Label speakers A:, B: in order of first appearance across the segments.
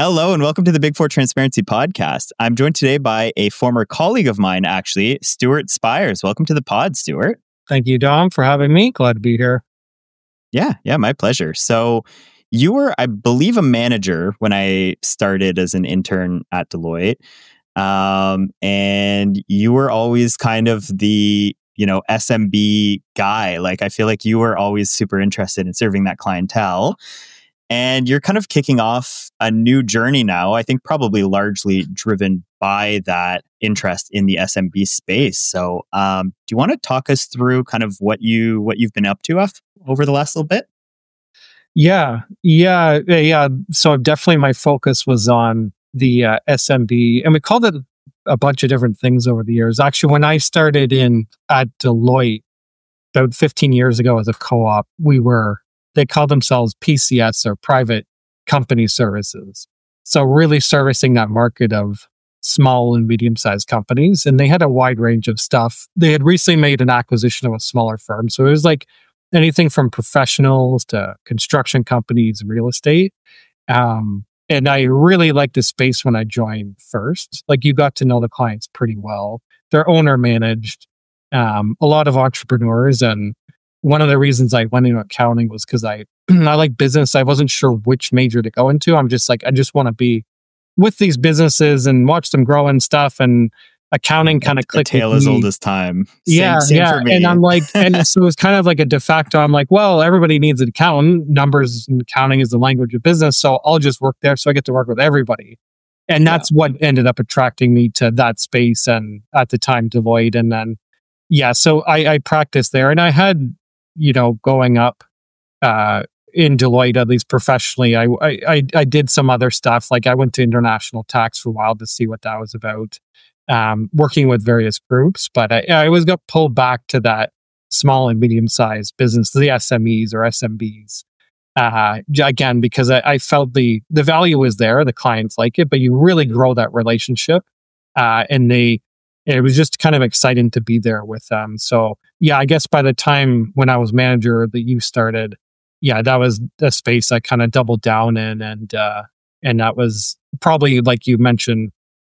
A: Hello and welcome to the Big Four Transparency Podcast. I'm joined today by a former colleague of mine, actually, Stuart Spires. Welcome to the pod, Stuart.
B: Thank you, Dom, for having me. Glad to be here.
A: Yeah, my pleasure. So you were, I believe, a manager when I started as an intern at Deloitte. And you were always kind of the, SMB guy. Like, I feel like you were always super interested in serving that clientele. And you're kind of kicking off a new journey now, I think probably largely driven by that interest in the SMB space. So do you want to talk us through kind of what you've been up to over the last little bit?
B: Yeah. So definitely my focus was on the SMB, and we called it a bunch of different things over the years. Actually, when I started at Deloitte about 15 years ago as a co-op, they called themselves PCS, or Private Company Services. So really servicing that market of small and medium-sized companies. And they had a wide range of stuff. They had recently made an acquisition of a smaller firm. So it was like anything from professionals to construction companies, real estate. And I really liked the space when I joined first. Like, you got to know the clients pretty well. They're owner managed, a lot of entrepreneurs. And one of the reasons I went into accounting was because I like business. I wasn't sure which major to go into. I'm just like, I just want to be with these businesses and watch them grow and stuff. And accounting kind of clicked.
A: A tale as old as time.
B: Same
A: for me.
B: And I'm like, and so it was kind of like a de facto. I'm like, well, everybody needs an accountant. Numbers and accounting is the language of business. So I'll just work there. So I get to work with everybody. And that's what ended up attracting me to that space. And at the time, Deloitte. And then, so I practiced there. And I had, going up in Deloitte, at least professionally, I did some other stuff. Like, I went to international tax for a while to see what that was about, working with various groups. But I always got pulled back to that small and medium-sized business, the SMEs or SMBs. Again, because I felt the value was there, the clients like it, but you really grow that relationship. It was just kind of exciting to be there with them. So I guess by the time when I was manager that you started, that was the space I kind of doubled down in. And that was probably, like you mentioned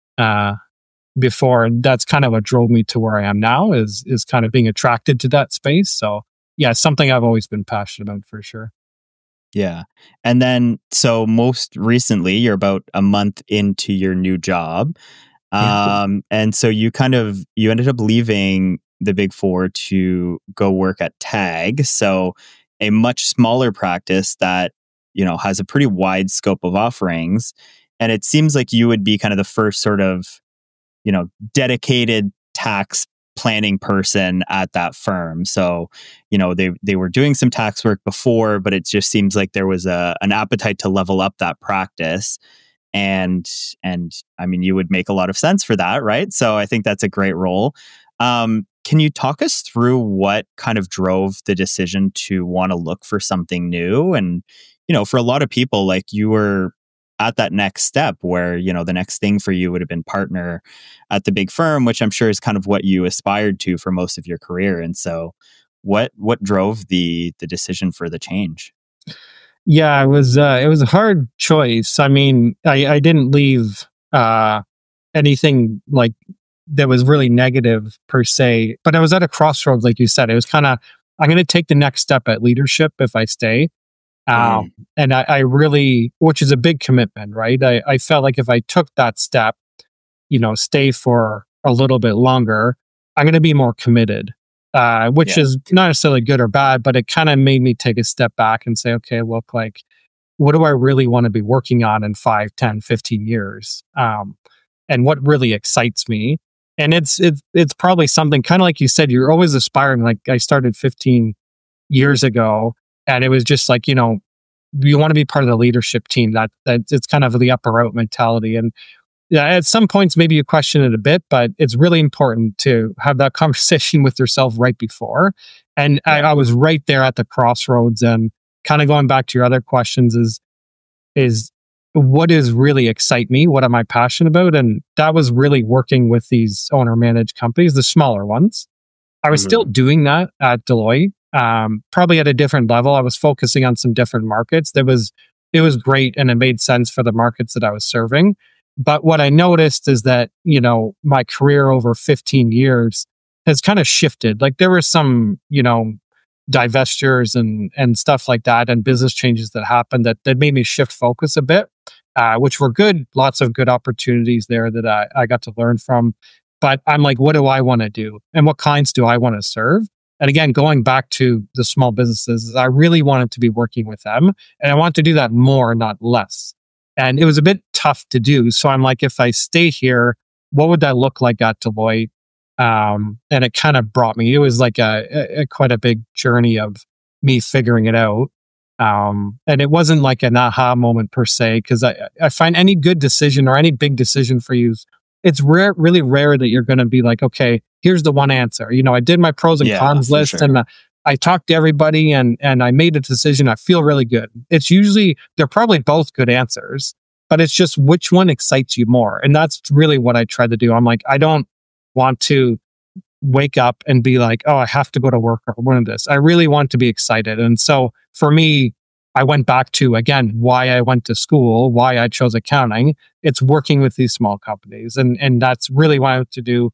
B: before, that's kind of what drove me to where I am now is kind of being attracted to that space. So something I've always been passionate about for sure.
A: Yeah. And then, so most recently, you're about a month into your new job. And so you ended up leaving the Big Four to go work at TAG. So a much smaller practice that, has a pretty wide scope of offerings. And it seems like you would be kind of the first sort of, dedicated tax planning person at that firm. So, they were doing some tax work before, but it just seems like there was an appetite to level up that practice. And I mean, you would make a lot of sense for that, right? So I think that's a great role. Can you talk us through what kind of drove the decision to want to look for something new? And, for a lot of people, like, you were at that next step where, the next thing for you would have been partner at the big firm, which I'm sure is kind of what you aspired to for most of your career. And so what drove the decision for the change?
B: Yeah, it was a hard choice. I mean, I didn't leave anything like that was really negative per se, but I was at a crossroads, like you said. It was kind of, I'm going to take the next step at leadership if I stay. And I really, which is a big commitment, right? I felt like if I took that step, stay for a little bit longer, I'm going to be more committed. Which is not necessarily good or bad, but it kind of made me take a step back and say, okay, look, like, what do I really want to be working on in 5, 10, 15 years? And what really excites me? And it's probably something kind of like you said, you're always aspiring. Like, I started 15 years ago, and it was just like, you want to be part of the leadership team. That it's kind of the up or out mentality. And at some points, maybe you question it a bit, but it's really important to have that conversation with yourself right before. And I was right there at the crossroads. And kind of going back to your other questions is what does really excite me? What am I passionate about? And that was really working with these owner-managed companies, the smaller ones. I was still doing that at Deloitte, probably at a different level. I was focusing on some different markets. There was it was great and it made sense for the markets that I was serving. But what I noticed is that, my career over 15 years has kind of shifted. Like there were some, divestitures and stuff like that and business changes that happened that made me shift focus a bit, which were good. Lots of good opportunities there that I got to learn from. But I'm like, what do I want to do? And what clients do I want to serve? And again, going back to the small businesses, I really wanted to be working with them. And I want to do that more, not less. And it was a bit tough to do. So I'm like, if I stay here, what would that look like at Deloitte? And it kind of brought me, it was like a quite a big journey of me figuring it out. And it wasn't like an aha moment per se, because I find any good decision or any big decision for you, it's really rare that you're going to be like, okay, here's the one answer. I did my pros and cons list,
A: sure.
B: and I talked to everybody and I made a decision. I feel really good. It's usually, they're probably both good answers, but it's just which one excites you more. And that's really what I try to do. I'm like, I don't want to wake up and be like, oh, I have to go to work or one of this. I really want to be excited. And so for me, I went back to, again, why I went to school, why I chose accounting. It's working with these small companies. And that's really what I want to do.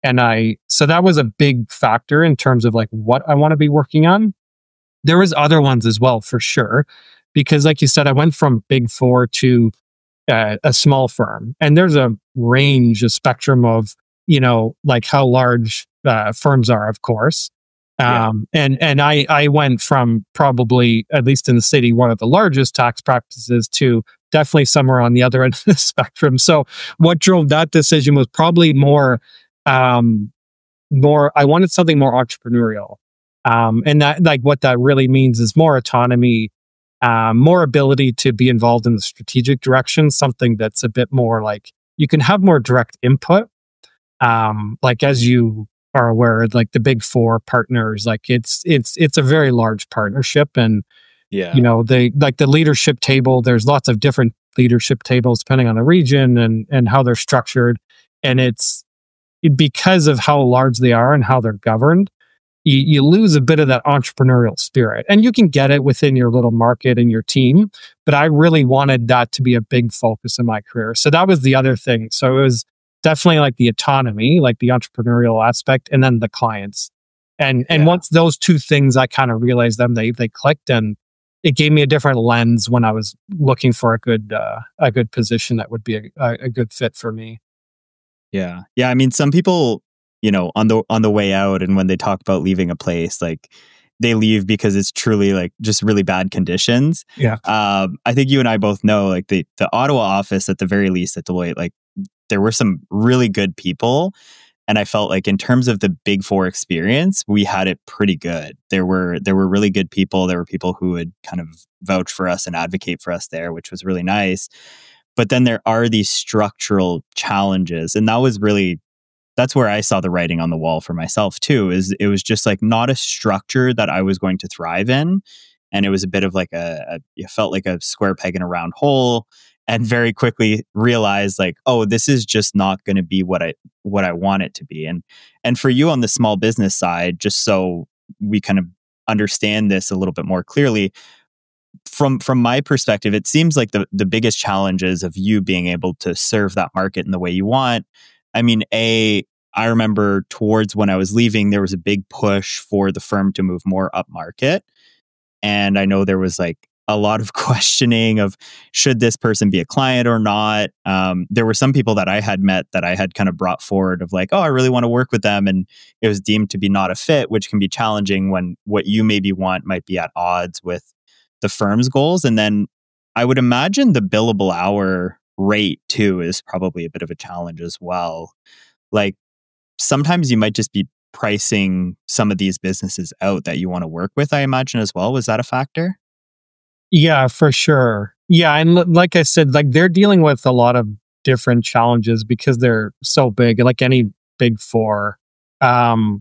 B: So that was a big factor in terms of like what I want to be working on. There was other ones as well, for sure. Because like you said, I went from Big Four to a small firm. And there's a range, a spectrum of, like how large firms are, of course. And I went from probably, at least in the city, one of the largest tax practices to definitely somewhere on the other end of the spectrum. So what drove that decision was probably more, I wanted something more entrepreneurial. And that, like, what that really means is more autonomy, more ability to be involved in the strategic direction, something that's a bit more like you can have more direct input. Like, as you are aware, like the Big Four partners, like it's a very large partnership, and they like the leadership table. There's lots of different leadership tables depending on the region and how they're structured, and it's because of how large they are and how they're governed. You lose a bit of that entrepreneurial spirit, and you can get it within your little market and your team. But I really wanted that to be a big focus in my career, so that was the other thing. So it was definitely like the autonomy, like the entrepreneurial aspect, and then the clients. And once those two things, I kind of realized them, they clicked, and it gave me a different lens when I was looking for a good position that would be a good fit for me.
A: Yeah. I mean, some people, on the way out, and when they talk about leaving a place, like they leave because it's truly like just really bad conditions.
B: Yeah.
A: I think you and I both know, like the Ottawa office, at the very least at Deloitte, like there were some really good people. And I felt like in terms of the Big Four experience, we had it pretty good. There were really good people. There were people who would kind of vouch for us and advocate for us there, which was really nice. But then there are these structural challenges. And that's where I saw the writing on the wall for myself too, is it was just like not a structure that I was going to thrive in. And it was a bit of like it felt like a square peg in a round hole. And very quickly realized like, oh, this is just not going to be what I want it to be. And for you on the small business side, just so we kind of understand this a little bit more clearly, from my perspective, it seems like the biggest challenges of you being able to serve that market in the way you want. I mean, I remember towards when I was leaving, there was a big push for the firm to move more up market. And I know there was like a lot of questioning of should this person be a client or not. There were some people that I had met that I had kind of brought forward of like, oh, I really want to work with them. And it was deemed to be not a fit, which can be challenging when what you maybe want might be at odds with the firm's goals. And then I would imagine the billable hour rate too is probably a bit of a challenge as well. Like sometimes you might just be pricing some of these businesses out that you want to work with, I imagine as well. Was that a factor?
B: Yeah, for sure. Yeah. And like I said, like they're dealing with a lot of different challenges because they're so big, like any Big Four. Between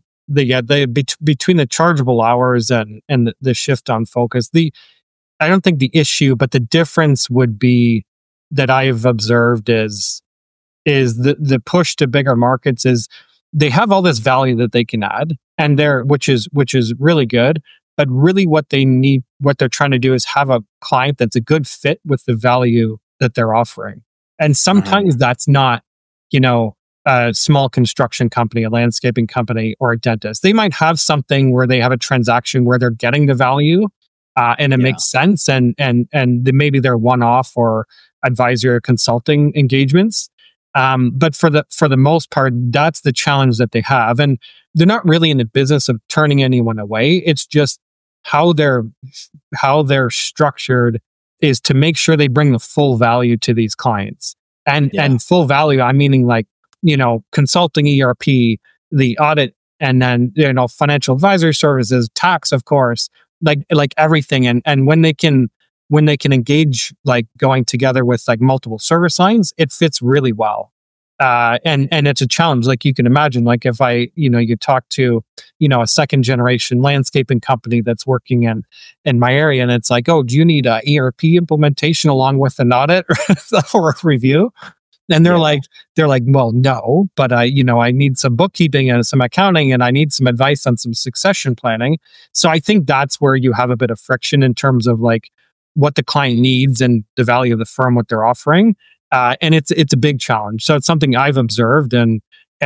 B: the chargeable hours and the shift on focus, I don't think the issue, but the difference would be that I've observed is the push to bigger markets is they have all this value that they can add, and which is really good. But really what they're trying to do is have a client that's a good fit with the value that they're offering. And sometimes that's not, a small construction company, a landscaping company, or a dentist. They might have something where they have a transaction where they're getting the value, and it makes sense, and maybe they're one-off or advisory or consulting engagements. But for the most part, that's the challenge that they have, and they're not really in the business of turning anyone away. It's just how they're structured is to make sure they bring the full value to these clients, and full value. I'm meaning like consulting, ERP, the audit, and then financial advisory services, tax, of course, like everything, and when they can engage like going together with like multiple service lines, it fits really well. And it's a challenge, like you can imagine, like if you talk to, a second generation landscaping company that's working in my area, and it's like, oh, do you need a ERP implementation along with an audit or a review? And they're like, well, no, but I need some bookkeeping and some accounting, and I need some advice on some succession planning. So I think that's where you have a bit of friction in terms of like what the client needs and the value of the firm, what they're offering. And it's a big challenge. So it's something I've observed, and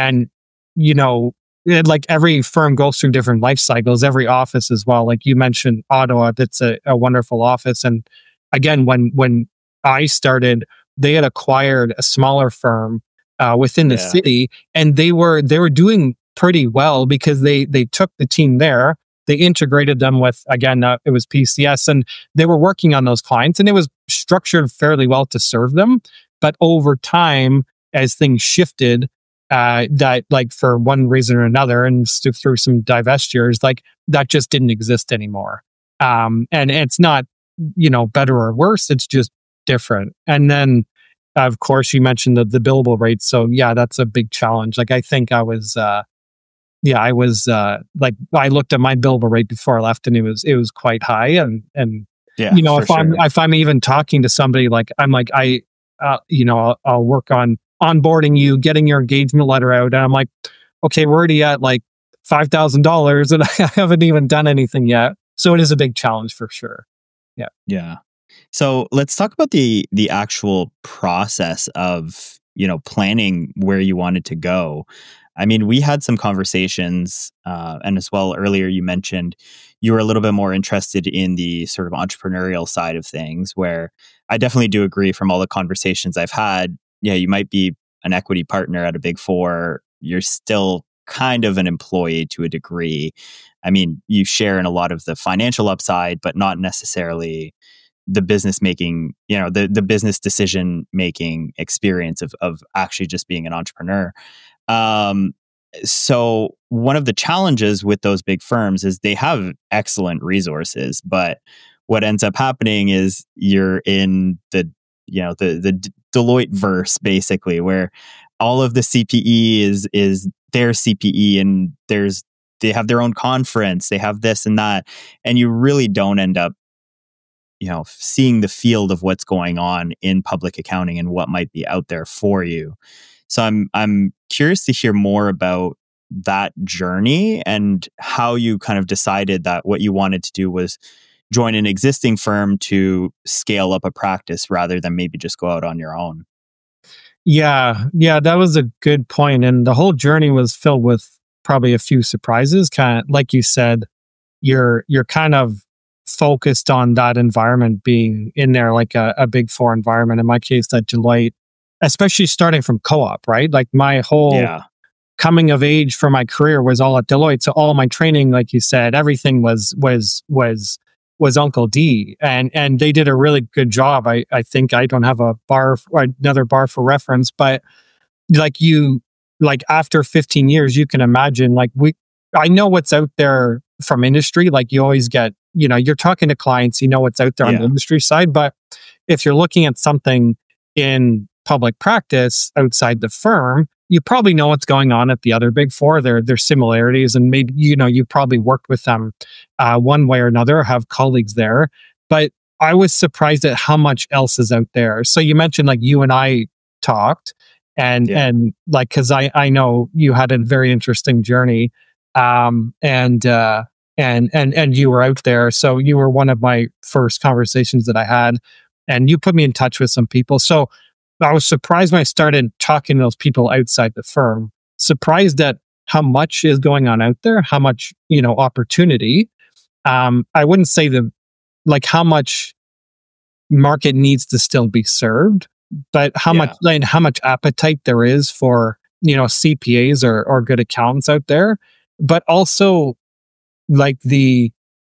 B: like every firm goes through different life cycles, every office as well. Like you mentioned Ottawa, that's a wonderful office. And again, when I started, they had acquired a smaller firm within the city, and they were doing pretty well because they took the team there, they integrated them with, again, it was PCS, and they were working on those clients, and it was structured fairly well to serve them. But over time, as things shifted, that like for one reason or another, and through some divestitures, like that just didn't exist anymore. And it's not, better or worse, it's just different. And then, of course, you mentioned the billable rates. So yeah, that's a big challenge. Like I think I was like, I looked at my billable rate before I left, and it was quite high. And if I'm even talking to somebody, like I'm like, I'll work on onboarding you, getting your engagement letter out, and I'm like, okay, we're already at like $5,000, and I haven't even done anything yet. So it is a big challenge for sure.
A: Yeah. So let's talk about the actual process of, planning where you wanted to go. I mean, we had some conversations, and as well earlier you mentioned you were a little bit more interested in the sort of entrepreneurial side of things, where I definitely do agree from all the conversations I've had. Yeah, you might be an equity partner at a Big Four. You're still kind of an employee to a degree. I mean, you share in a lot of the financial upside, but not necessarily the business making, the business decision making experience of actually just being an entrepreneur. So one of the challenges with those big firms is they have excellent resources, but what ends up happening is you're in the Deloitte verse, basically, where all of the CPE is their CPE, and they have their own conference, they have this and that, and you really don't end up seeing the field of what's going on in public accounting and what might be out there for you. So I'm curious to hear more about that journey and how you kind of decided that what you wanted to do was join an existing firm to scale up a practice rather than maybe just go out on your own.
B: Yeah, that was a good point. And the whole journey was filled with probably a few surprises. Kind of like you said, you're kind of focused on that environment being in there, like a Big Four environment. In my case, at Deloitte, especially starting from co-op, right? Like my whole coming of age for my career was all at Deloitte. So all my training, like you said, everything was Uncle D, and they did a really good job. I think I don't have another bar for reference, but like after 15 years, you can imagine, like I know what's out there from industry. Like you always get, you're talking to clients, what's out there on the industry side. But if you're looking at something in public practice outside the firm, you probably know what's going on at the other Big Four. There's similarities, and maybe, you probably worked with them one way or another, have colleagues there. But I was surprised at how much else is out there. So you mentioned like you and I talked, and like, cause I know you had a very interesting journey. And and you were out there. So you were one of my first conversations that I had, and you put me in touch with some people. So I was surprised when I started talking to those people outside the firm, surprised at how much is going on out there, how much, opportunity. I wouldn't say how much market needs to still be served, but how much appetite there is for, CPAs or good accountants out there, but also the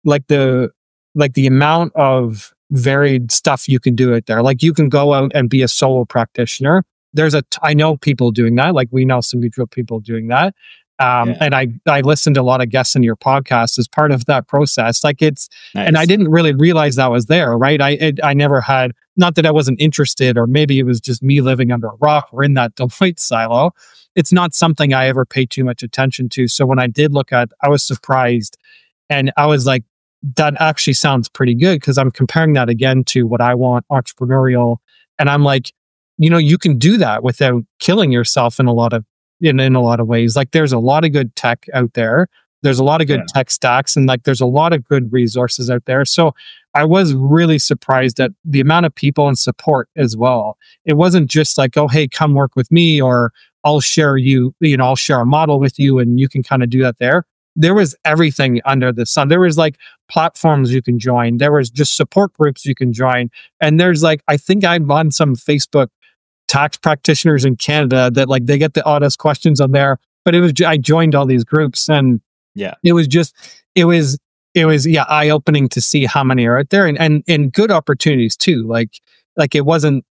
B: amount of varied stuff you can do out there. Like you can go out and be a solo practitioner. I know people doing that. Like we know some mutual people doing that. And I listened to a lot of guests in your podcast as part of that process. Like it's, nice. And I didn't really realize that was there, right? I never had, not that I wasn't interested, or maybe it was just me living under a rock or in that Deloitte silo. It's not something I ever paid too much attention to. So when I did look at, I was surprised, and I was like, that actually sounds pretty good, because I'm comparing that again to what I want, entrepreneurial. And I'm like, you can do that without killing yourself in a lot of ways. Like there's a lot of good tech out there. There's a lot of good tech stacks, and like there's a lot of good resources out there. So I was really surprised at the amount of people and support as well. It wasn't just like, oh, hey, come work with me, or I'll share I'll share a model with you and you can kind of do that there. There was everything under the sun. There was like platforms you can join. There was just support groups you can join. And there's like, I think I'm on some Facebook tax practitioners in Canada that like, they get the oddest questions on there, but I joined all these groups, and it was eye-opening to see how many are out there, and good opportunities too. Like it wasn't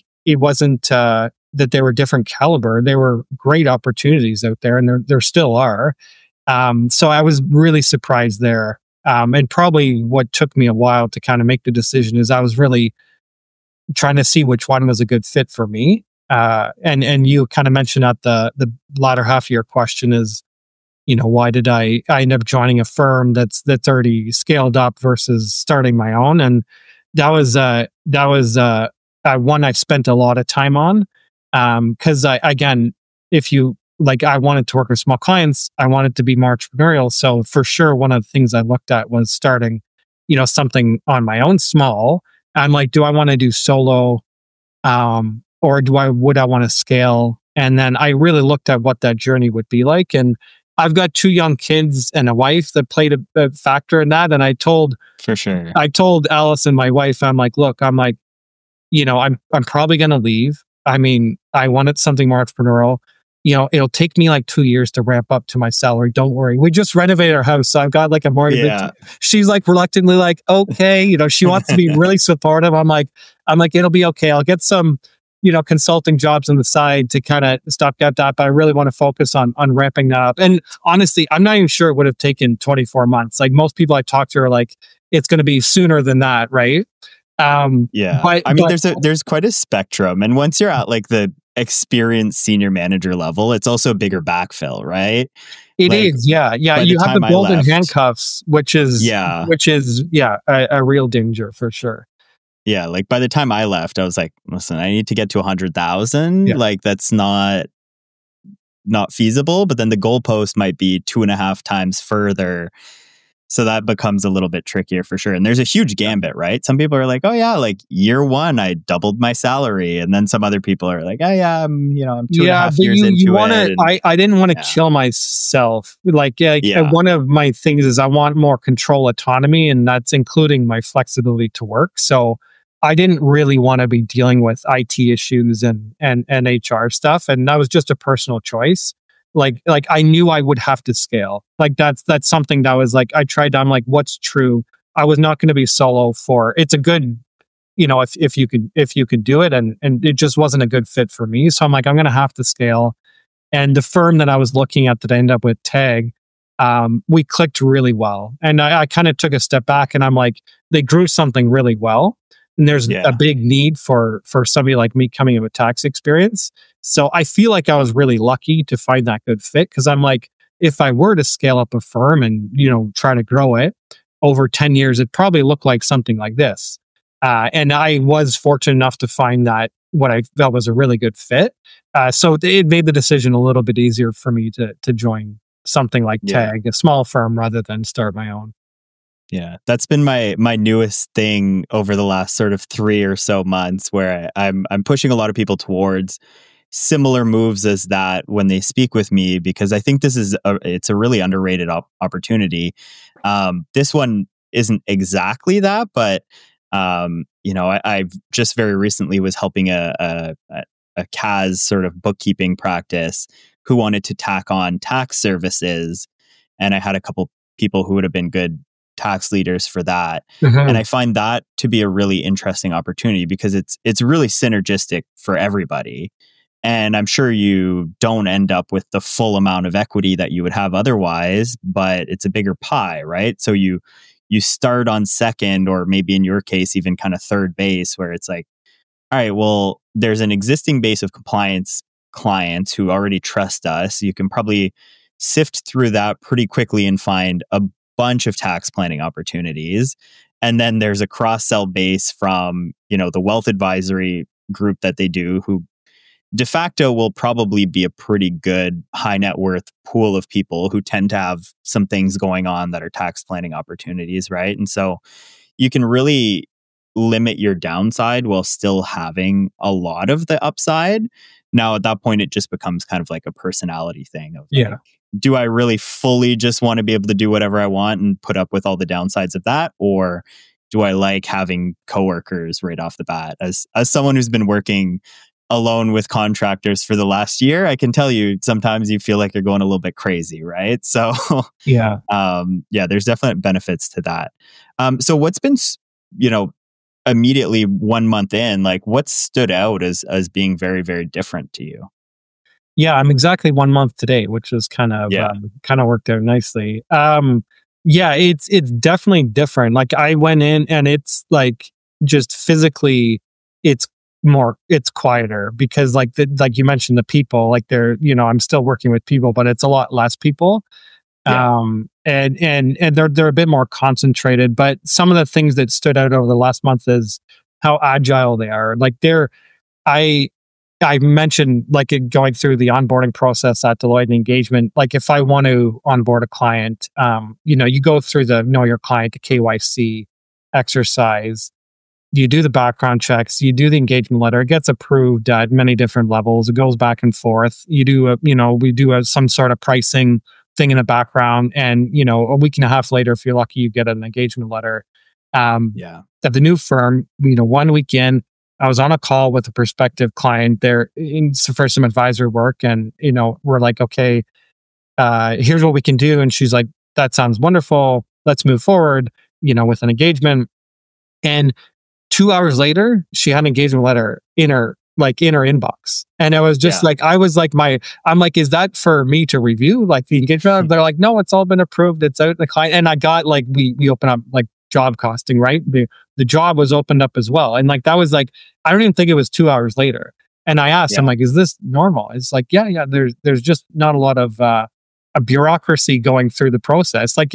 B: that they were different caliber. There were great opportunities out there, and there still are. So I was really surprised there. And probably what took me a while to kind of make the decision is I was really trying to see which one was a good fit for me. And you kind of mentioned at the latter half of your question is, why did I end up joining a firm that's already scaled up versus starting my own? And that was one I spent a lot of time on. Cause I wanted to work with small clients. I wanted to be more entrepreneurial. So for sure, one of the things I looked at was starting, something on my own small. I'm like, do I want to do solo? Or would I want to scale? And then I really looked at what that journey would be like. And I've got 2 young kids and a wife that played a factor in that. And I told Allison, my wife, I'm like, look, I'm probably going to leave. I mean, I wanted something more entrepreneurial. It'll take me like 2 years to ramp up to my salary. Don't worry. We just renovated our house, so I've got like a mortgage. Yeah. She's like reluctantly like, okay, she wants to be really supportive. I'm like, it'll be okay. I'll get some, consulting jobs on the side to kind of stopgap that, but I really want to focus on ramping that up. And honestly, I'm not even sure it would have taken 24 months. Like most people I talk to are like, it's going to be sooner than that, right?
A: There's quite a spectrum, and once you're at like the experienced senior manager level, it's also a bigger backfill, right?
B: It is. You have the golden handcuffs, which is a real danger for sure.
A: Yeah, like by the time I left, I was like, listen, I need to get to 100,000. Like that's not feasible. But then the goalpost might be 2.5 times further. So that becomes a little bit trickier for sure. And there's a huge gambit, right? Some people are like, oh yeah, like year 1, I doubled my salary. And then some other people are like, oh yeah, I'm 2.5 years into it.
B: I didn't want to kill myself. One of my things is I want more control, autonomy, and that's including my flexibility to work. So I didn't really want to be dealing with IT issues and HR stuff. And that was just a personal choice. Like I knew I would have to scale. Like that's something that was like, I'm like, what's true? I was not going to be solo it's a good, if you could do it, and it just wasn't a good fit for me. So I'm like, I'm going to have to scale. And the firm that I was looking at that I ended up with, Tag, we clicked really well. And I kind of took a step back, and I'm like, they grew something really well. And there's a big need for somebody like me coming in with tax experience. So I feel like I was really lucky to find that good fit, because I'm like, if I were to scale up a firm and, try to grow it over 10 years, it'd probably look like something like this. And I was fortunate enough to find that what I felt was a really good fit. So it made the decision a little bit easier for me to join something like
A: Yeah.
B: Tag, a small firm, rather than start my own.
A: Yeah, that's been my newest thing over the last sort of 3 or so months, where I'm pushing a lot of people towards similar moves as that when they speak with me, because I think it's a really underrated opportunity. This one isn't exactly that, but I've just very recently was helping a CAS sort of bookkeeping practice who wanted to tack on tax services, and I had a couple people who would have been good tax leaders for that. And I find that to be a really interesting opportunity because it's really synergistic for everybody. And I'm sure you don't end up with the full amount of equity that you would have otherwise, but it's a bigger pie, right? So you start on second, or maybe in your case, even kind of third base, where it's like, all right, well, there's an existing base of compliance clients who already trust us. You can probably sift through that pretty quickly and find a bunch of tax planning opportunities. And then there's a cross-sell base from, the wealth advisory group that they do, who de facto will probably be a pretty good high net worth pool of people who tend to have some things going on that are tax planning opportunities, right? And so you can really limit your downside while still having a lot of the upside. Now, at that point, it just becomes kind of like a personality thing of like, do I really fully just want to be able to do whatever I want and put up with all the downsides of that? Or do I like having coworkers right off the bat? As someone who's been working alone with contractors for the last year, I can tell you sometimes you feel like you're going a little bit crazy, right? So there's definite benefits to that. So what's been, immediately 1 month in, like what stood out as being very, very different to you?
B: Yeah, I'm exactly 1 month today, which is kind of worked out nicely. It's definitely different. Like I went in and it's like just physically, it's quieter because like you mentioned, the people, like I'm still working with people, but it's a lot less people. And they're a bit more concentrated. But some of the things that stood out over the last month is how agile they are. Like I mentioned like going through the onboarding process at Deloitte and engagement. Like if I want to onboard a client, you go through the know your client, the KYC exercise. You do the background checks, you do the engagement letter, it gets approved at many different levels. It goes back and forth. You do we do some sort of pricing thing in the background. And, a week and a half later, if you're lucky, you get an engagement letter. At the new firm, 1 week in, I was on a call with a prospective client there for some advisory work. And, we're like, okay, here's what we can do. And she's like, that sounds wonderful. Let's move forward, with an engagement. And 2 hours later, she had an engagement letter in her inbox. And it was just like, I'm like, is that for me to review? Like the engagement letter? They're like, no, it's all been approved. It's out the client. And I got like, we open up like job costing, right? The job was opened up as well. And like, that was like, I don't even think it was 2 hours later. And I asked, I'm like, is this normal? It's like, yeah. There's just not a lot of a bureaucracy going through the process. Like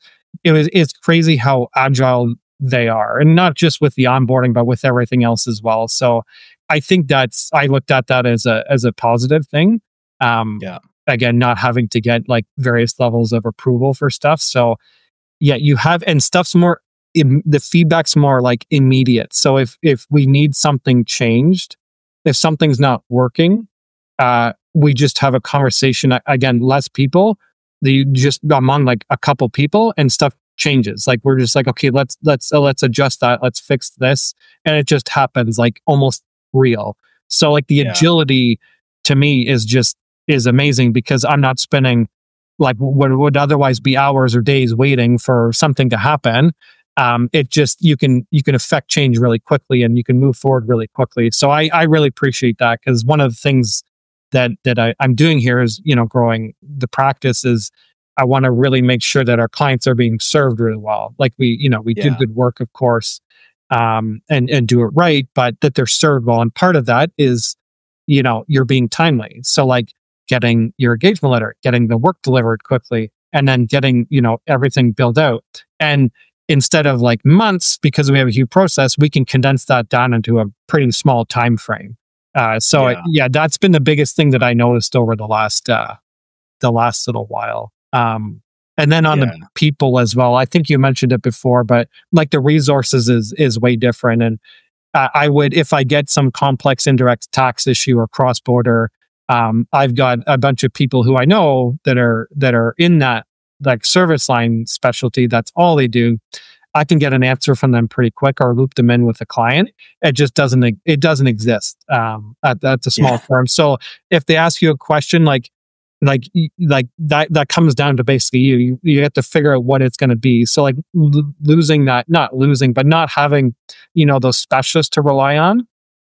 B: it's crazy how agile they are, and not just with the onboarding, but with everything else as well. So I think I looked at that as a positive thing. Again, not having to get like various levels of approval for stuff. So you have, and stuff's more, the feedback's more like immediate. So if we need something changed, if something's not working, we just have a conversation. Again, less people, just among like a couple people, and stuff changes. Like we're just like, okay, let's adjust that, let's fix this, and it just happens like almost real. So like the agility to me is amazing, because I'm not spending like what would otherwise be hours or days waiting for something to happen. It just, you can affect change really quickly, and you can move forward really quickly. So I really appreciate that, because one of the things that I'm doing here is, growing the practice, is I want to really make sure that our clients are being served really well. Like we do good work, of course, and do it right, but that they're served well. And part of that is, you're being timely. So like getting your engagement letter, getting the work delivered quickly, and then getting, everything built out. And instead of like months, because we have a huge process, we can condense that down into a pretty small time frame. That's been the biggest thing that I noticed over the last the last little while. And then on
A: Yeah.
B: the people as well, I think you mentioned it before, but like the resources is way different. And I would, if I get some complex indirect tax issue or cross border, I've got a bunch of people who I know that are in that like service line specialty. That's all they do. I can get an answer from them pretty quick or loop them in with a client. It just doesn't exist at the small firm. So if they ask you a question like that comes down to basically you have to figure out what it's going to be. So like losing that, not losing, but not having those specialists to rely on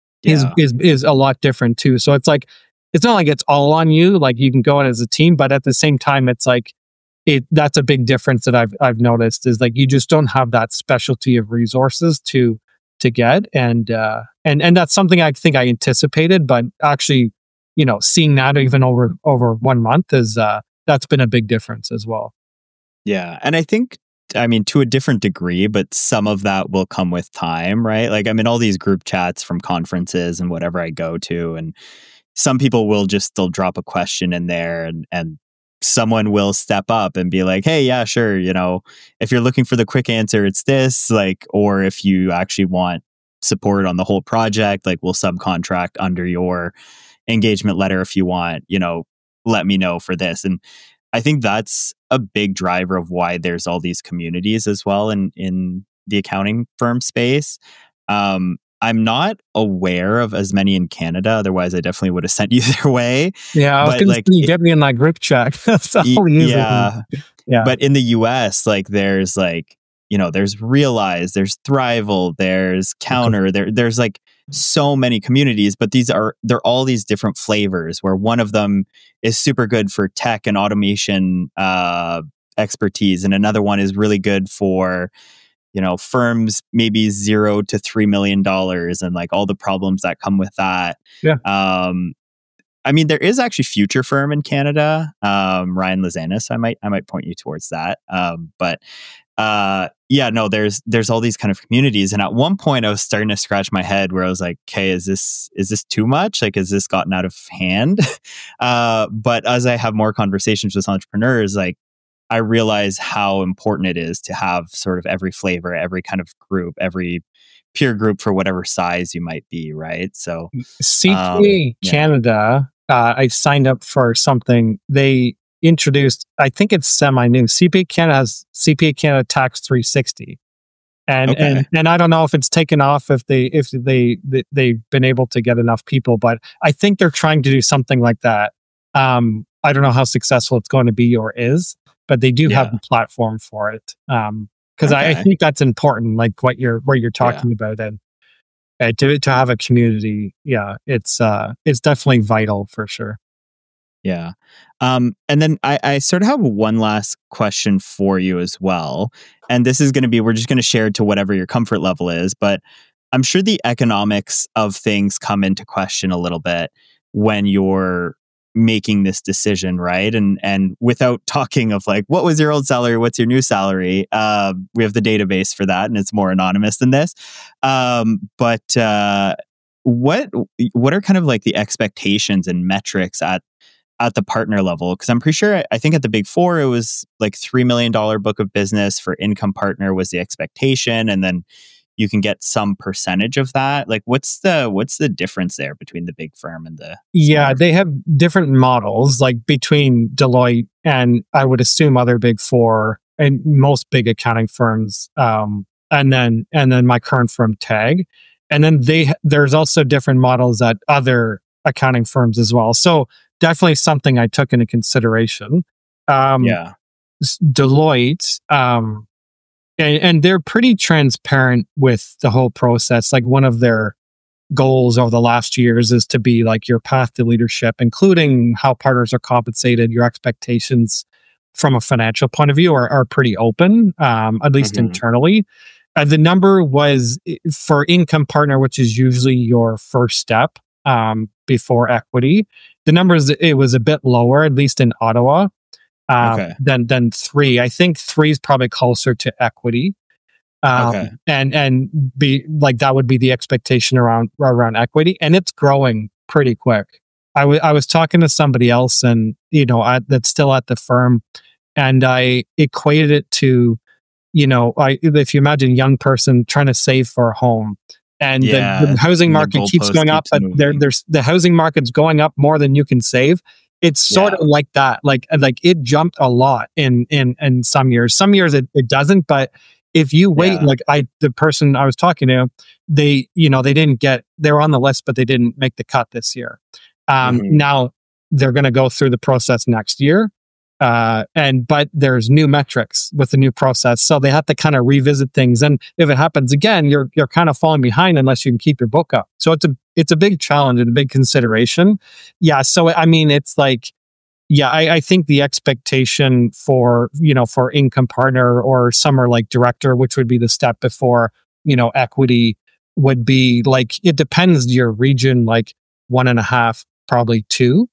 B: is a lot different too. So it's like it's not like it's all on you. Like you can go in as a team, but at the same time, it's like that's a big difference that I've noticed is like you just don't have that specialty of resources to get, and that's something I think I anticipated, but actually, seeing that even over 1 month is that's been a big difference as well.
A: Yeah, and I think, I mean, to a different degree, but some of that will come with time, right? Like I'm in all these group chats from conferences and whatever I go to, and some people will just still drop a question in there, and someone will step up and be like, hey, yeah, sure. If you're looking for the quick answer, it's this, like, or if you actually want support on the whole project, like we'll subcontract under your engagement letter if you want, let me know for this. And I think that's a big driver of why there's all these communities as well in the accounting firm space. I'm not aware of as many in Canada. Otherwise, I definitely would have sent you their way.
B: Yeah, I was going to say, get me in that group chat. That's all
A: yeah. But in the US, like there's there's Realize, there's Thrival, there's Counter, there's like so many communities, but they're all these different flavors where one of them is super good for tech and automation expertise, and another one is really good for firms maybe $0 to $3 million and like all the problems that come with that.
B: Yeah.
A: I mean, there is actually Future Firm in Canada. Ryan Lazanis, I might point you towards that. There's all these kind of communities. And at one point I was starting to scratch my head where I was like, okay, is this too much? Like, has this gotten out of hand? But as I have more conversations with entrepreneurs, like, I realize how important it is to have sort of every flavor, every kind of group, every peer group for whatever size you might be, right? So
B: CPA Canada, I signed up for something. They introduced, I think it's semi-new. CPA Canada has CPA Canada Tax 360. And I don't know if it's taken off, if they've been able to get enough people, but I think they're trying to do something like that. I don't know how successful it's going to be or is, but they do have a platform for it. Because I think that's important, like what you're talking about, and to have a community. Yeah, it's definitely vital for sure.
A: Yeah. And then I sort of have one last question for you as well. And this is going to be, we're just going to share it to whatever your comfort level is, but I'm sure the economics of things come into question a little bit when you're making this decision, right? And without talking of like, what was your old salary? What's your new salary? We have the database for that, and it's more anonymous than this. But what are kind of like the expectations and metrics at the partner level? Because I'm pretty sure, I think at the Big Four, it was like $3 million book of business for income partner was the expectation. And then you can get some percentage of that. Like what's the difference there between the big firm and the
B: smaller? They have different models, like between Deloitte and I would assume other Big Four and most big accounting firms. And then my current firm, TAG. And then there's also different models at other accounting firms as well. So definitely something I took into consideration. Deloitte, and they're pretty transparent with the whole process. Like one of their goals over the last years is to be like your path to leadership, including how partners are compensated, your expectations from a financial point of view are pretty open, at least internally. The number was for income partner, which is usually your first step before equity. The numbers, it was a bit lower, at least in Ottawa, than 3. I think 3 is probably closer to equity. And be like that would be the expectation around equity, and it's growing pretty quick. I was talking to somebody else, and that's still at the firm, and I equated it to, if you imagine a young person trying to save for a home, and the housing
A: and the
B: market keeps
A: goalpost
B: going up,
A: keeps
B: but
A: moving.
B: there's the housing market's going up more than you can save. It's sort of like that. Like it jumped a lot in some years. Some years it doesn't, but if you wait, the person I was talking to, they were on the list, but they didn't make the cut this year. Now they're going to go through the process next year. But there's new metrics with the new process. So they have to kind of revisit things. And if it happens again, you're kind of falling behind unless you can keep your book up. So it's a big challenge and a big consideration. Yeah. So, I mean, it's like, I think the expectation for income partner or somewhere like director, which would be the step before, equity, would be like, it depends your region, like 1.5, probably 2.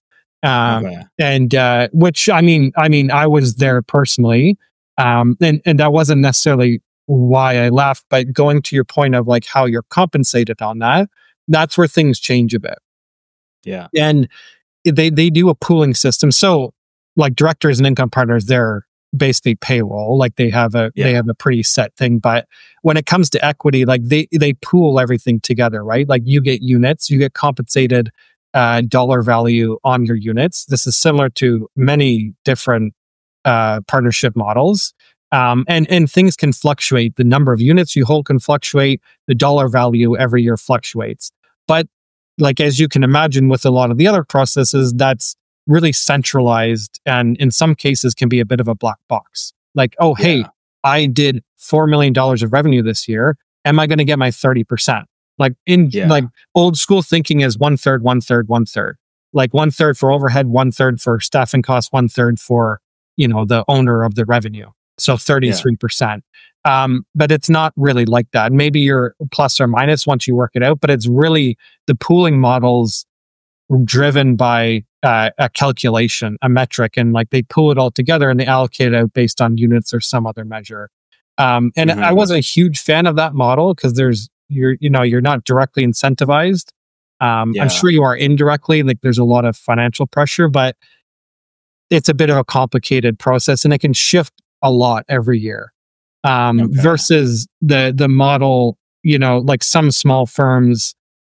B: And which I mean, I was there personally, and that wasn't necessarily why I left. But going to your point of like how you're compensated on that, that's where things change a bit.
A: Yeah,
B: and they do a pooling system. So like directors and income partners, they're basically payroll. Like they have a pretty set thing. But when it comes to equity, like they pool everything together, right? Like you get units, you get compensated dollar value on your units. This is similar to many different partnership models. And things can fluctuate. The number of units you hold can fluctuate. The dollar value every year fluctuates. But like, as you can imagine with a lot of the other processes, that's really centralized and in some cases can be a bit of a black box. Like, hey, I did $4 million of revenue this year. Am I going to get my 30%? Like like old school thinking is 1/3, 1/3, 1/3. Like 1/3 for overhead, 1/3 for staffing costs, 1/3 for, the owner of the revenue. So 33%. But it's not really like that. Maybe you're plus or minus once you work it out, but it's really the pooling models driven by a calculation, a metric, and like they pool it all together and they allocate it out based on units or some other measure. I wasn't a huge fan of that model because you're not directly incentivized. I'm sure you are indirectly, like there's a lot of financial pressure, but it's a bit of a complicated process and it can shift a lot every year. Versus the model, like some small firms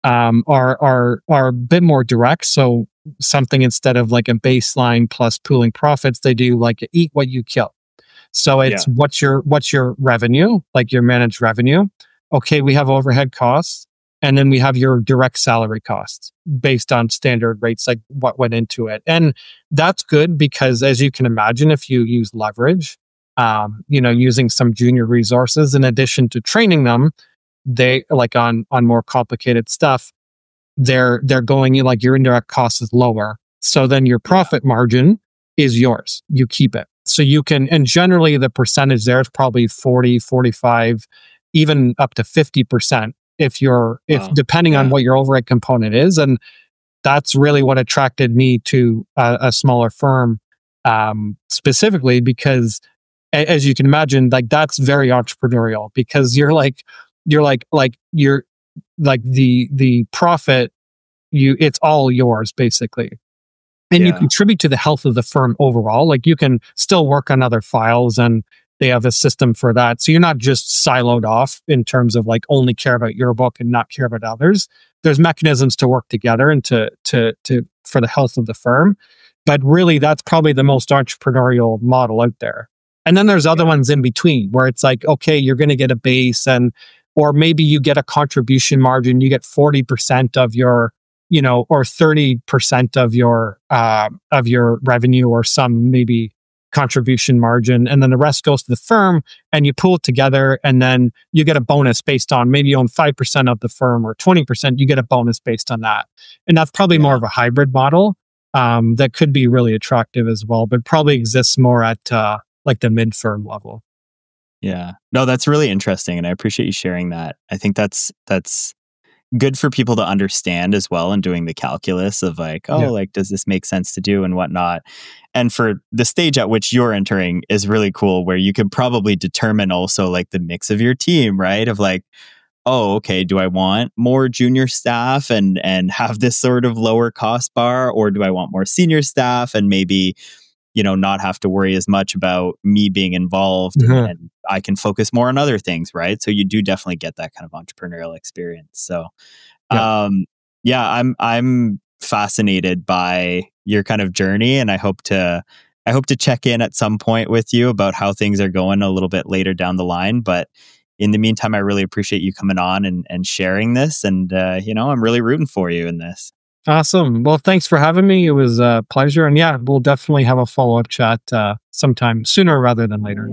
B: are a bit more direct. So something instead of like a baseline plus pooling profits, they do like eat what you kill. So it's what's your revenue, like your managed revenue. Okay, we have overhead costs, and then we have your direct salary costs based on standard rates, like what went into it. And that's good because, as you can imagine, if you use leverage, using some junior resources in addition to training them, they like on more complicated stuff, they're going in, like your indirect cost is lower. So then your profit margin is yours. You keep it. So you can, and generally the percentage there is probably 40, 45, even up to 50% if depending on what your overhead component is. And that's really what attracted me to a smaller firm, specifically because, as you can imagine, like that's very entrepreneurial because you're like the profit, it's all yours basically. And you contribute to the health of the firm overall. Like you can still work on other files and they have a system for that. So you're not just siloed off in terms of like only care about your book and not care about others. There's mechanisms to work together and to for the health of the firm. But really that's probably the most entrepreneurial model out there. And then there's other ones in between where it's like, okay, you're going to get a base or maybe you get a contribution margin, you get 40% of your, or 30% of your revenue or some maybe contribution margin. And then the rest goes to the firm and you pool it together and then you get a bonus based on maybe you own 5% of the firm or 20%, you get a bonus based on that. And that's probably more of a hybrid model that could be really attractive as well, but probably exists more at like the mid-firm level.
A: Yeah. No, that's really interesting. And I appreciate you sharing that. I think that's good for people to understand as well and doing the calculus of like, like, does this make sense to do and whatnot? And for the stage at which you're entering is really cool where you can probably determine also like the mix of your team, right? Of like, oh, okay, do I want more junior staff and have this sort of lower cost bar, or do I want more senior staff and maybe, not have to worry as much about me being involved and I can focus more on other things, right? So you do definitely get that kind of entrepreneurial experience. So, I'm fascinated by your kind of journey, and I hope to check in at some point with you about how things are going a little bit later down the line. But in the meantime, I really appreciate you coming on and sharing this. And, I'm really rooting for you in this.
B: Awesome. Well, thanks for having me. It was a pleasure. And yeah, we'll definitely have a follow-up chat sometime sooner rather than later.